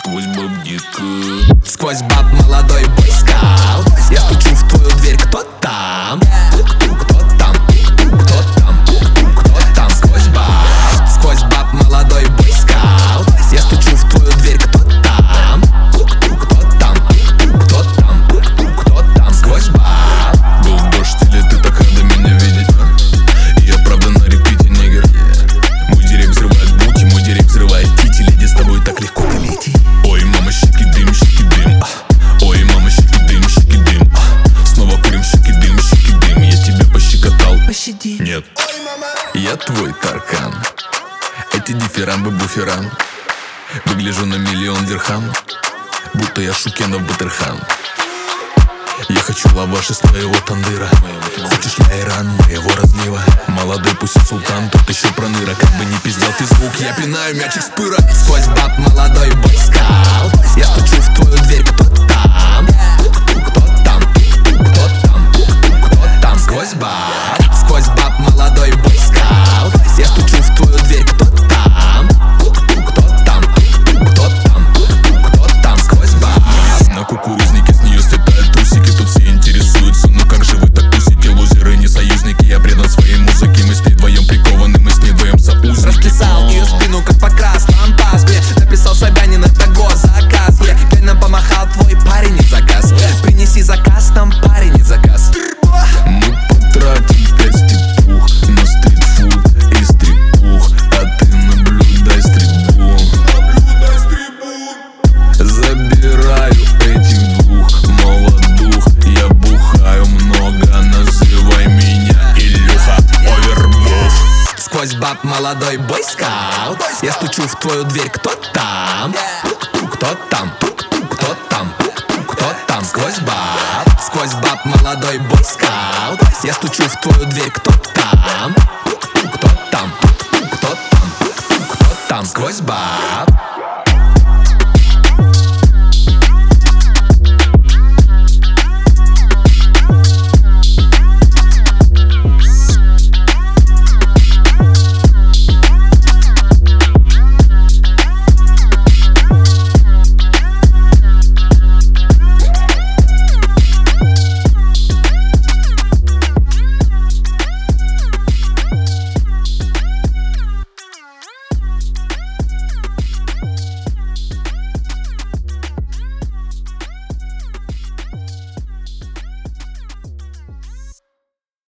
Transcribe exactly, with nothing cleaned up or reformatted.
сквозь баб, детка. Сквозь баб молодой бойскаут. Я стучу в твою дверь, кто там? Кто там? Кто там? Кто там? Сквозь баб. Сквозь баб молодой бойскаут. Я стучу в твою дверь, кто там? Кто там? Кто там? Кто там? Сквозь баб. Был дождь или ты так рада меня видеть, а? И я правда на репите, нигер. Мой директ взрывает буки, мой директ взрывает кити. Леди, с тобой так легко полететь. Ой, мама, щеки дым, щеки дым, а. Ой, мама, щеки дым, щеки дым, а. Снова курим, щеки дым, щеки дым. Я тебя пощекотал, Пощади. нет, я твой таркан. Эти дифирамбы буферан. Выгляжу на миллион дирхам, будто я Шукенов Батырхан. Я хочу лаваш из твоего тандыра. Хочешь я Иран моего разлива. Молодой пусть султан, тут еще проныра. Как бы не пиздел ты звук, я пинаю мячик с пыра. Сквозь баб молодой бойскаут. Я стучу в твою дверь, кто там? Кто там? Кто там? Кто там? Сквозь баб. Сквозь баб молодой бойскаут. Я стучу в твою дверь, кто там? Кто там? Кто там? Кто там? Сквозь баб. На кукурузнике с нее слетают трусики. Тут все интересуются, ну как же вы так тусите? Лузеры, не союзники, я предан своей музыке. Мы с ней вдвоем прикованы, мы с ней вдвоем союзники. Расписал ее спину, как по красному пасме. Написал Собянин, это госзаказ. Я пьяно помахал, твой парень не заказ. Принеси заказ, там парень не заказ. Мы потратим пять степух на стритфуд и стрипух, а ты наблюдай стритбун. Забираю этих двух молодух. Я бухаю много, называй меня Илюха Овербух. Сквозь баб молодой бойскаут. Я стучу в твою дверь, кто там? Кто там? Кто там? Кто там? Сквозь баб. Сквозь баб молодой бойскаут. Я стучу в твою дверь, кто там? Кто там? Кто там? Кто там? Сквозь баб.